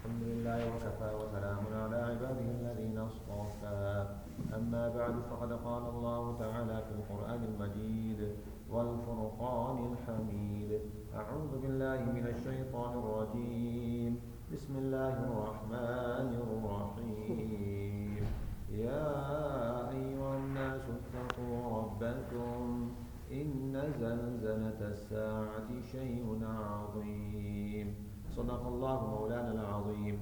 الحمد لله وكفى وسلام على عباده الذين اصطفى أما بعد فقد قال الله تعالى في القرآن المجيد والفرقان الحميد أعوذ بالله من الشيطان الرجيم بسم الله الرحمن الرحيم يا أيها الناس اتقوا ربكم إن زلزلة الساعة شيء عظيم صدق الله مولانا العظيم.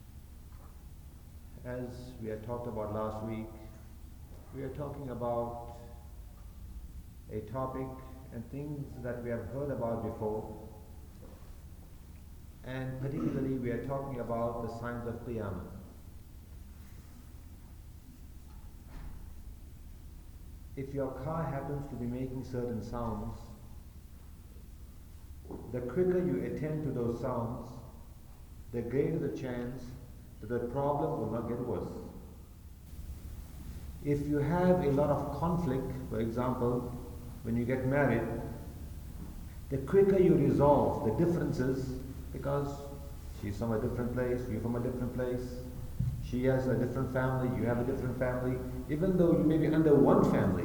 As we had talked about last week, we are talking about a topic and things that we have heard about before, and particularly we are talking about the signs of Qiyamah. If your car happens to be making certain sounds, the quicker you attend to those sounds, the greater the chance that the problem will not get worse. If you have a lot of conflict, for example, when you get married, the quicker you resolve the differences, because she's from a different place, you're from a different place, she has a different family, you have a different family, even though you may be under one family.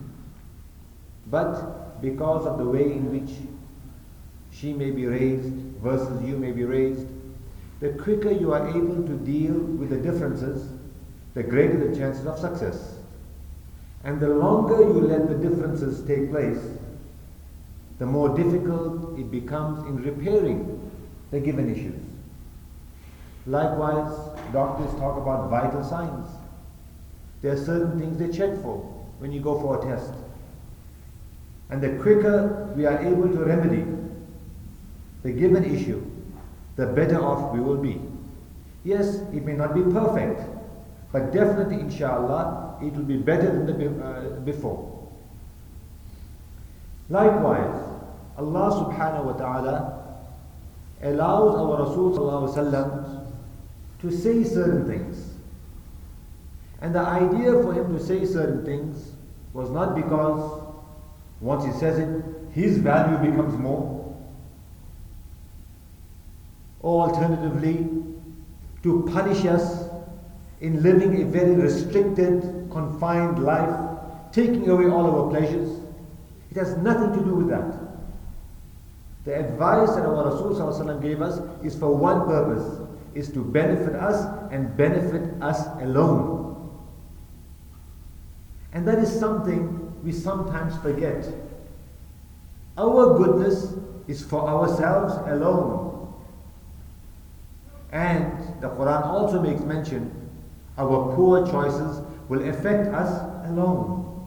But because of the way in which she may be raised versus you may be raised, the quicker you are able to deal with the differences, the greater the chances of success. And the longer you let the differences take place, the more difficult it becomes in repairing the given issues. Likewise, doctors talk about vital signs. There are certain things they check for when you go for a test. And the quicker we are able to remedy the given issue, the better off we will be. Yes, it may not be perfect, but definitely, inshallah, it will be better than the before. Likewise, Allah subhanahu wa ta'ala allows our Rasul sallallahu alaihi wasallam to say certain things. And the idea for him to say certain things was not because once he says it, his value becomes more, or alternatively, to punish us in living a very restricted, confined life, taking away all our pleasures. It has nothing to do with that. The advice that our Rasul sallallahu alaihi wasallam gave us is for one purpose, is to benefit us and benefit us alone. And that is something we sometimes forget. Our goodness is for ourselves alone. And the Quran also makes mention, our poor choices will affect us alone.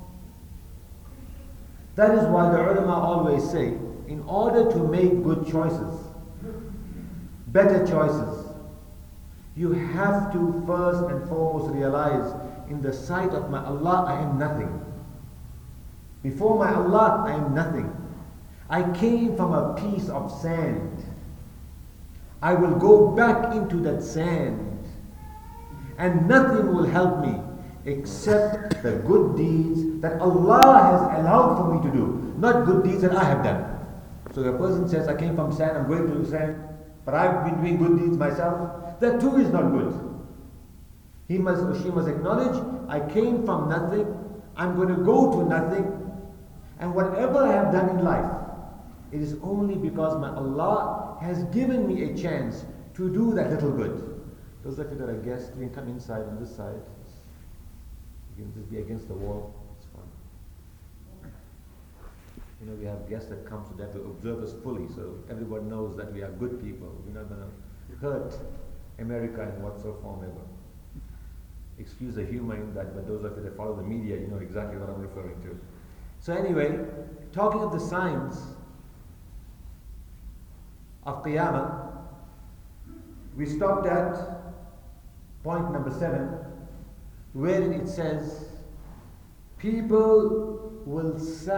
That is why the ulama always say, in order to make good choices, better choices, you have to first and foremost realize, in the sight of my Allah, I am nothing. Before my Allah, I am nothing. I came from a piece of sand. I will go back into that sand, and nothing will help me except the good deeds that Allah has allowed for me to do, not good deeds that I have done. So the person says, I came from sand, I'm going to the sand, but I've been doing good deeds myself. That too is not good. He must or she must acknowledge, I came from nothing, I'm going to go to nothing, and whatever I have done in life, it is only because my Allah has given me a chance to do that little good. Those of you that are guests, you can come inside on this side. You can just be against the wall. It's fine. You know, we have guests that come, so they have to observe us fully, so everyone knows that we are good people. We're not going to hurt America in whatsoever form ever. Excuse the humor in that, but those of you that follow the media, you know exactly what I'm referring to. So anyway, talking of the signs of Qiyamah, we stopped at point number 7, wherein it says, people will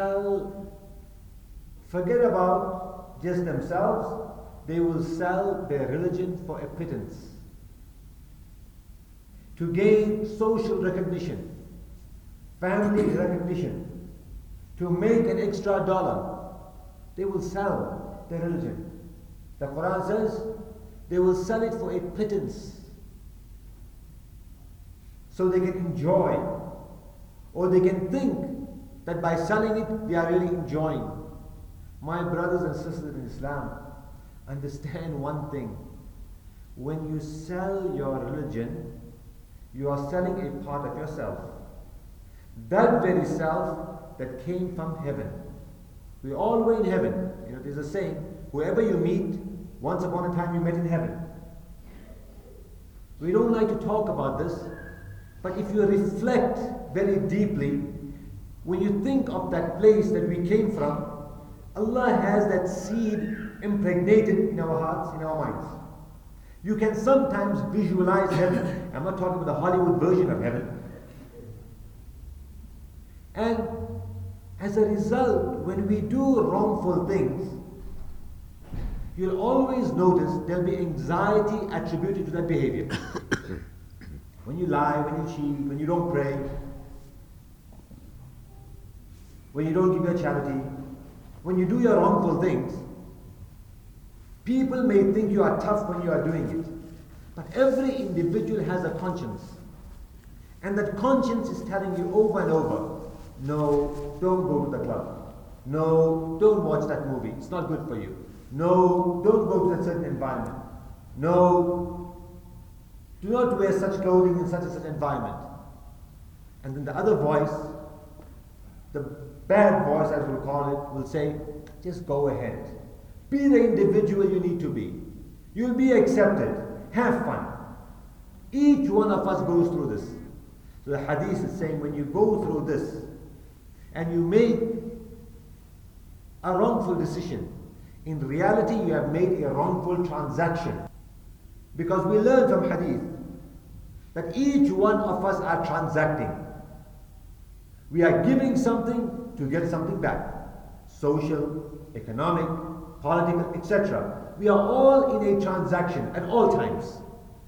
forget about just themselves, they will sell their religion for a pittance. To gain social recognition, family recognition, to make an extra dollar, they will sell their religion. The Quran says, They will sell it for a pittance so they can enjoy, or they can think that by selling it they are really enjoying. My brothers and sisters in Islam, understand one thing. When you sell your religion, you are selling a part of yourself. That very self that came from heaven. We all were in heaven. There's a saying, whoever you meet, once upon a time you met in heaven. We don't like to talk about this, but if you reflect very deeply, when you think of that place that we came from, Allah has that seed impregnated in our hearts, in our minds. You can sometimes visualize heaven. I'm not talking about the Hollywood version of heaven. And as a result, when we do wrongful things, you'll always notice there'll be anxiety attributed to that behavior. When you lie, when you cheat, when you don't pray, when you don't give your charity, when you do your wrongful things, people may think you are tough when you are doing it. But every individual has a conscience. And that conscience is telling you over and over, no, don't go to the club. No, don't watch that movie. It's not good for you. No, don't go to that certain environment. No, do not wear such clothing in such and such environment. And then the other voice, the bad voice as we'll call it, will say, just go ahead. Be the individual you need to be. You'll be accepted. Have fun. Each one of us goes through this. So the hadith is saying, when you go through this and you make a wrongful decision, in reality you have made a wrongful transaction. Because we learn from hadith that each one of us are transacting. We are giving something to get something back. Social, economic, political, etc. We are all in a transaction at all times.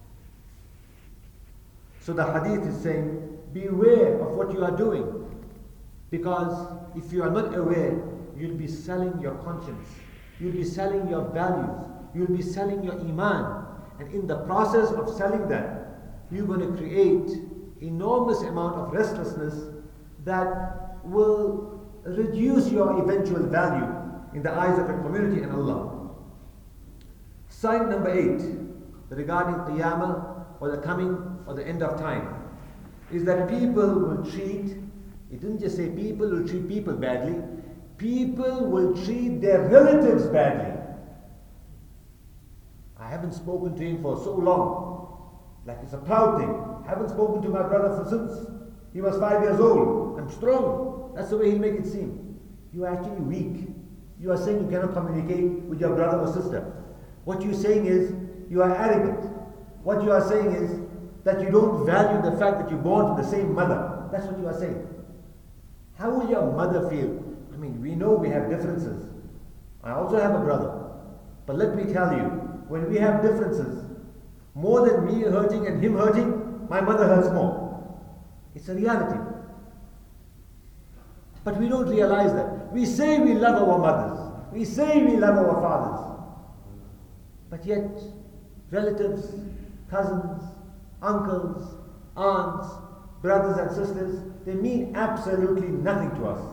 So the hadith is saying, beware of what you are doing. Because if you are not aware, you'll be selling your conscience. You'll be selling your values. You'll be selling your iman. And in the process of selling that, you're going to create enormous amount of restlessness that will reduce your eventual value in the eyes of the community and Allah. Sign number 8, regarding Qiyamah or the coming or the end of time, is that people will treat, it didn't just say people will treat people badly, people will treat their relatives badly. I haven't spoken to him for so long, like it's a proud thing. I haven't spoken to my brother since he was 5 years old. I'm strong. That's the way he'll make it seem. You are actually weak. You are saying you cannot communicate with your brother or sister. What you're saying is you are arrogant. What you are saying is that you don't value the fact that you're born to the same mother. That's what you are saying. How will your mother feel? I mean, we know we have differences. I also have a brother. But let me tell you, when we have differences, more than me hurting and him hurting, my mother hurts more. It's a reality. But we don't realize that. We say we love our mothers. We say we love our fathers. But yet, relatives, cousins, uncles, aunts, brothers and sisters, they mean absolutely nothing to us.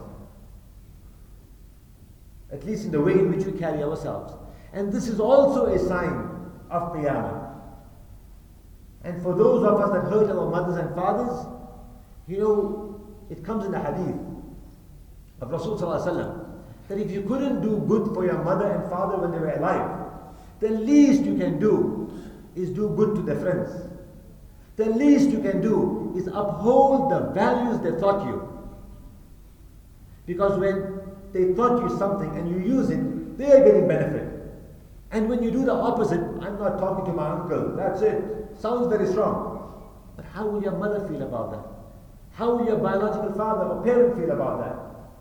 At least in the way in which we carry ourselves. And this is also a sign of Qiyamah. And for those of us that hurt our mothers and fathers, it comes in the hadith of Rasulullah that if you couldn't do good for your mother and father when they were alive, the least you can do is do good to their friends. The least you can do is uphold the values they taught you. Because when they taught you something and you use it, they are getting benefit. And when you do the opposite, I'm not talking to my uncle, that's it. Sounds very strong. But how will your mother feel about that? How will your biological father or parent feel about that?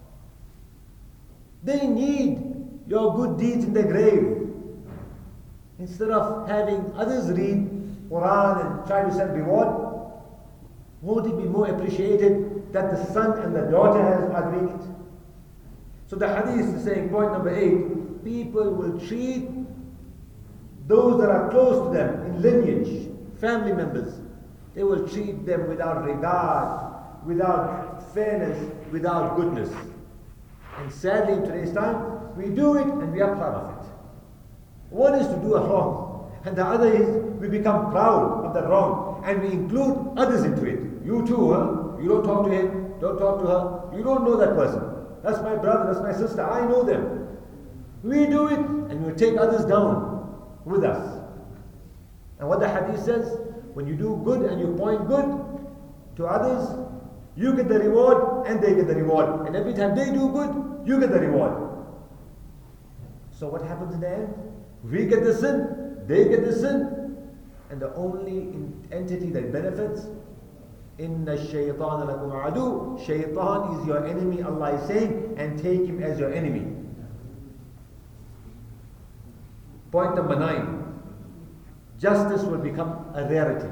They need your good deeds in their grave. Instead of having others read Quran and try to send reward, won't it be more appreciated that the son and the daughter are doing it? So the hadith is saying, point number 8, people will treat those that are close to them in lineage, family members, they will treat them without regard, without fairness, without goodness. And sadly, in today's time, we do it and we are proud of it. One is to do a wrong, and the other is we become proud of the wrong, and we include others into it. You too, huh? You don't talk to him, don't talk to her, you don't know that person. That's my brother, that's my sister, I know them. We do it, and we take others down with us. And what the hadith says, when you do good and you point good to others, you get the reward and they get the reward. And every time they do good, you get the reward. So what happens in the end? We get the sin, they get the sin, and the only entity that benefits, Inna shaytan lakum adu. Shaytan is your enemy, Allah is saying, and take him as your enemy. Point number 9. Justice will become a rarity.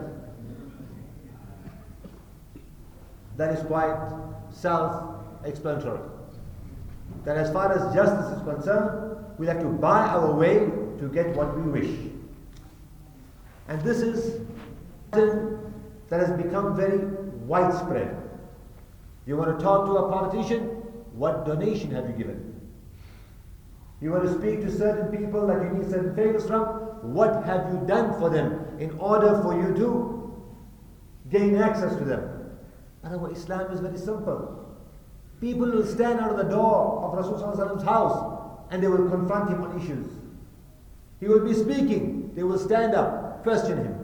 That is quite self-explanatory. That as far as justice is concerned, we'll have to buy our way to get what we wish. And this is something that has become very widespread. You want to talk to a politician? What donation have you given? You want to speak to certain people that you need certain favors from? What have you done for them in order for you to gain access to them? And our Islam is very simple. People will stand out of the door of Rasulullah's house and they will confront him on issues. He will be speaking, they will stand up, question him.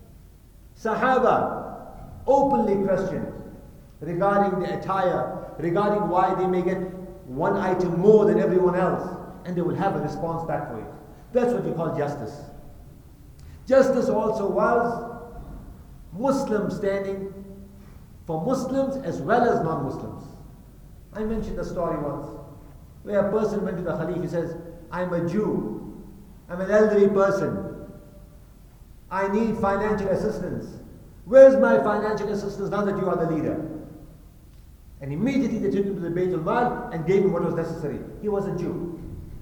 Sahaba openly questioned regarding the attire, regarding why they may get one item more than everyone else, and they will have a response back for it. That's what we call justice. Justice also was Muslims standing for Muslims as well as non-Muslims. I mentioned a story once where a person went to the Khalif. He says, I'm a Jew, I'm an elderly person, I need financial assistance. Where's my financial assistance now that you are the leader? And immediately they took him to the Bayt al-Mal and gave him what was necessary. He was a Jew.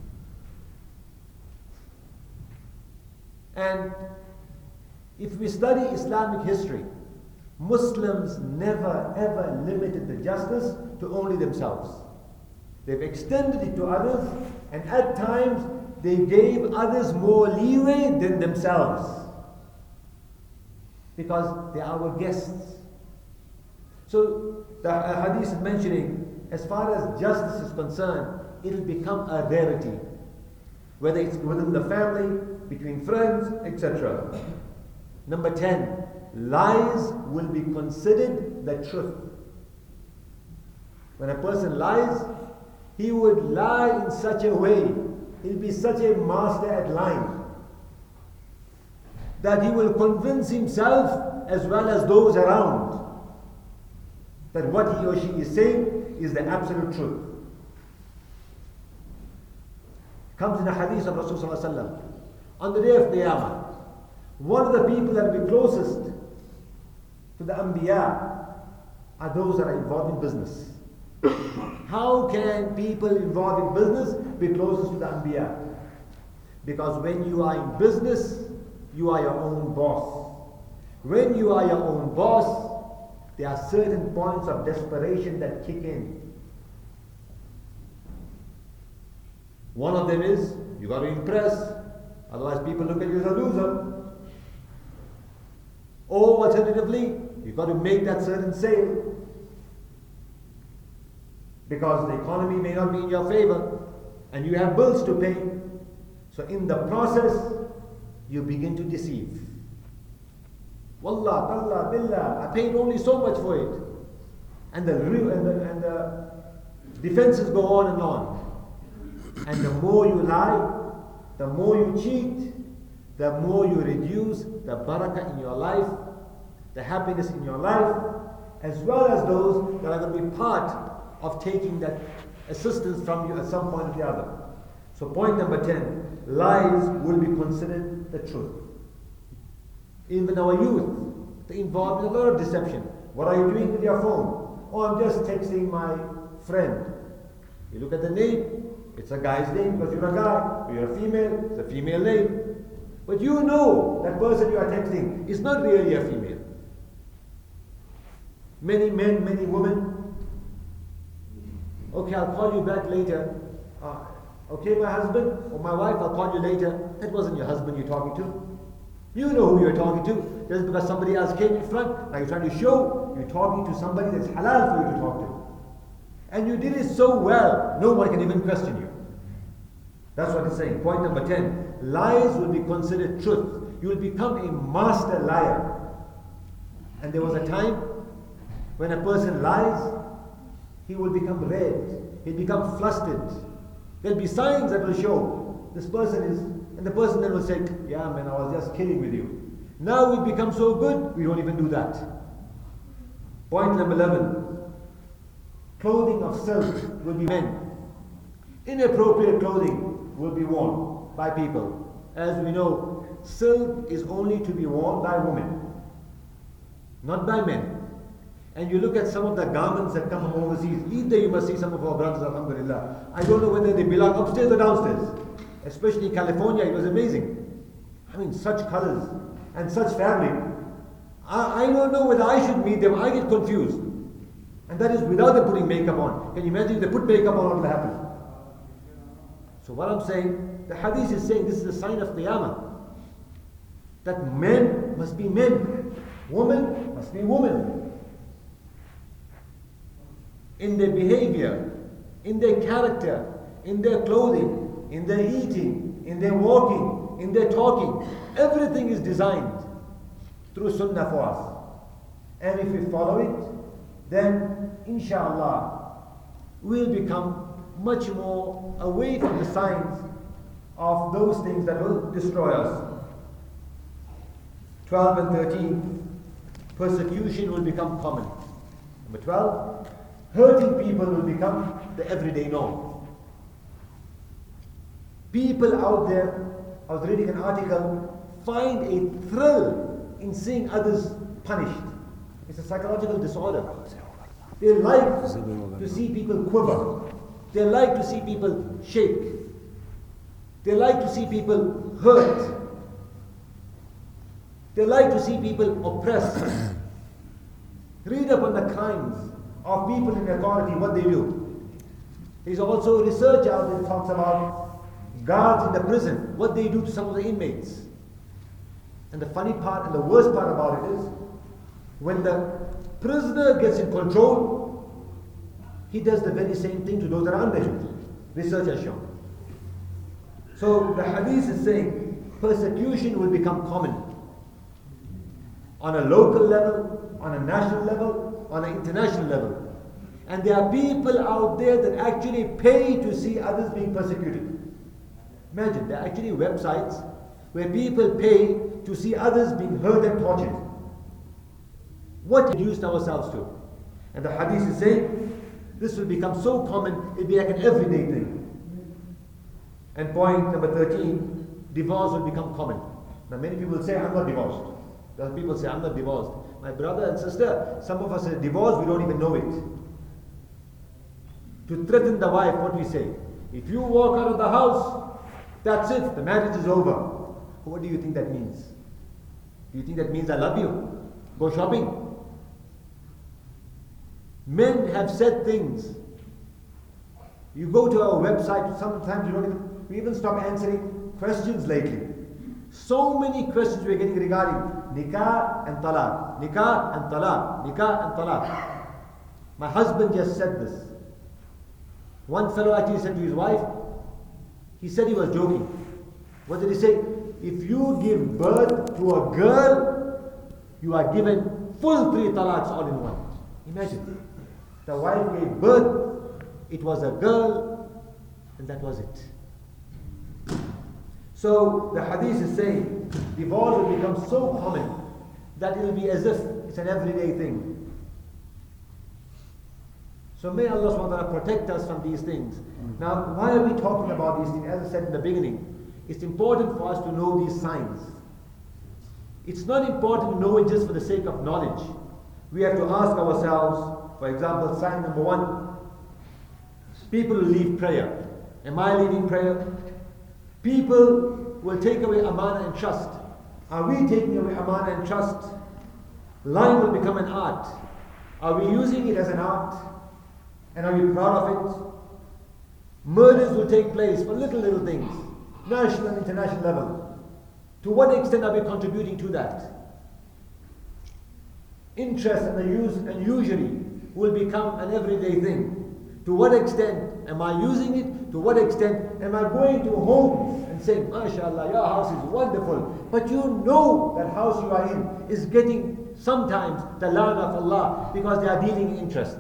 And if we study Islamic history, Muslims never ever limited the justice to only themselves. They've extended it to others, and at times they gave others more leeway than themselves, because they are our guests. So the hadith is mentioning, as far as justice is concerned, it will become a rarity, whether it's within the family, between friends, etc. Number 10, lies will be considered the truth. When a person lies, he would lie in such a way, he'll be such a master at lying, that he will convince himself as well as those around that what he or she is saying is the absolute truth. Comes in a hadith of Rasulullah, on the day of Qiyamah, one of the people that will be closest to the Anbiya are those that are involved in business. How can people involved in business be closest to the Anbiya? Because when you are in business, you are your own boss. When you are your own boss, there are certain points of desperation that kick in. One of them is, you got to impress, otherwise people look at you as a loser. Or alternatively, you got to make that certain sale, because the economy may not be in your favor and you have bills to pay. So in the process, you begin to deceive. Wallah, tallah, billah, I paid only so much for it. And the defenses go on and on. And the more you lie, the more you cheat, the more you reduce the barakah in your life, the happiness in your life, as well as those that are going to be part of taking that assistance from you at some point or the other. So point number 10, lies will be considered the truth. Even our youth, they're involved in a lot of deception. What are you doing with your phone? Oh, I'm just texting my friend. You look at the name, it's a guy's name because you're a guy. Or you're a female, it's a female name. But you know that person you are texting is not really a female. Many men, many women. Okay, I'll call you back later. Okay, my husband or my wife, I'll call you later. That wasn't your husband you're talking to. You know who you're talking to. Just because somebody else came in front, now you're trying to show you're talking to somebody that's halal for you to talk to. And you did it so well, no one can even question you. That's what it's saying. Point number 10. Lies will be considered truth. You will become a master liar. And there was a time when a person lies, he will become red. He'll become flustered. There'll be signs that will show this person is, and the person then will say, yeah man, I was just kidding with you. Now we become so good, we don't even do that. Point number 11. Clothing of silk will be men. Inappropriate clothing will be worn by people. As we know, silk is only to be worn by women, not by men. And you look at some of the garments that come from overseas. Either you must see some of our brothers, alhamdulillah. I don't know whether they belong upstairs or downstairs. Especially in California, it was amazing. I mean, such colors and such fabric. I don't know whether I should meet them. I get confused. And that is without them putting makeup on. Can you imagine if they put makeup on, what will happen? So what I'm saying, the hadith is saying this is a sign of Qiyamah. That men must be men. Women must be women. In their behavior, in their character, in their clothing, in their eating, in their walking, in their talking. Everything is designed through sunnah for us. And if we follow it, then inshallah we'll become much more away from the signs of those things that will destroy us. 12 and 13, persecution will become common. Number 12, hurting people will become the everyday norm. People out there, I was reading an article, find a thrill in seeing others punished. It's a psychological disorder. They like to see people quiver. They like to see people shake. They like to see people hurt. They like to see people oppressed. Read up on the crimes of people in authority, what they do. There's also research out there that talks about guards in the prison, what they do to some of the inmates. And the funny part and the worst part about it is, when the prisoner gets in control, he does the very same thing to those that are under him. Research has shown. So the hadith is saying persecution will become common. On a local level, on a national level, on an international level. And there are people out there that actually pay to see others being persecuted. Imagine, there are actually websites where people pay to see others being hurt and tortured. What we reduced ourselves to. And the hadith is saying, this will become so common, it'll be like an everyday thing. And point number 13, divorce will become common. Now many people say, I'm not divorced. There are people say, I'm not divorced. My brother and sister, some of us are divorced, we don't even know it. To threaten the wife, what we say? If you walk out of the house, that's it, the marriage is over. What do you think that means? Do you think that means I love you? Go shopping. Men have said things. You go to our website, sometimes we even stop answering questions lately. So many questions we're getting regarding nikah and talaq, nikah and talaq, nikah and talaq. My husband just said this. One fellow actually said to his wife, he said he was joking. What did he say? If you give birth to a girl, you are given full 3 talaqs all in one. Imagine. The wife gave birth, it was a girl, and that was it. So the hadith is saying, divorce will become so common that it will be as if it's an everyday thing. So may Allah subhanahu wa ta'ala protect us from these things. Now, why are we talking about these things? As I said in the beginning, it's important for us to know these signs. It's not important to know it just for the sake of knowledge. We have to ask ourselves, for example, sign number 1, people who leave prayer. Am I leading prayer? People will take away amana and trust. Are we taking away amana and trust? Lying will become an art. Are we using it as an art? And are we proud of it? Murders will take place for little things, national and international level. To what extent are we contributing to that? Interest and usury will become an everyday thing. To what extent am I using it? To what extent am I going to homes and saying, MashaAllah, your house is wonderful, but you know that house you are in is getting sometimes the la'na of Allah because they are dealing in interest.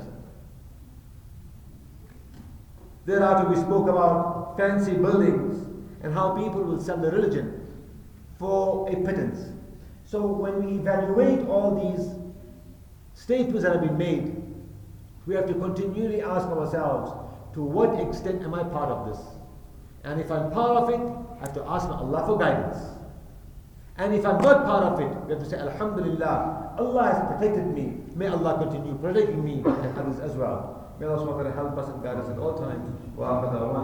Thereafter we spoke about fancy buildings and how people will sell the religion for a pittance. So when we evaluate all these statements that have been made, we have to continually ask ourselves, to what extent am I part of this? And if I'm part of it, I have to ask Allah for guidance. And if I'm not part of it, we have to say, Alhamdulillah, Allah has protected me. May Allah continue protecting me and others as well. May Allah subhanahu wa ta'ala help us and guide us at all times.